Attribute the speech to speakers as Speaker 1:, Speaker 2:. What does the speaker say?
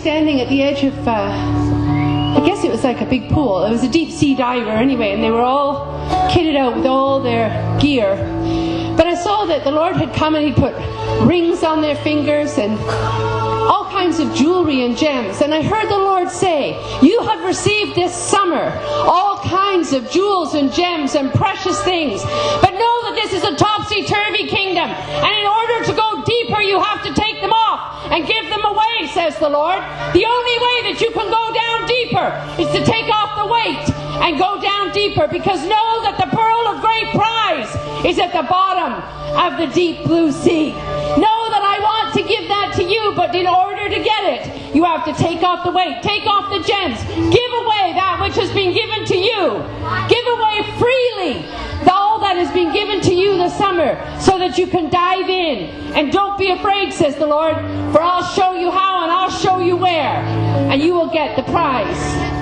Speaker 1: standing at the edge of, I guess it was like a big pool. It was a deep sea diver anyway, and they were all kitted out with all their gear. But I saw that the Lord had come and He put rings on their fingers and all kinds of jewelry and gems. And I heard the Lord say, you have received this summer all kinds of jewels and gems and precious things. But know that this is a topsy-turvy kingdom. And in order to go deeper, you have to take them off and give them away, says the Lord. The only way that you can go down deeper is to take off the weight and go down deeper. Because know that the pearl of great prize is at the bottom of the deep blue sea. Know that I want to give that to you, but in order to get it, you have to take off the weight, take off the gems, give away that which has been given to you. Give away freely all that has been given to you this summer, so that you can dive in. And don't be afraid, says the Lord, for I'll show you how and I'll show you where, and you will get the prize.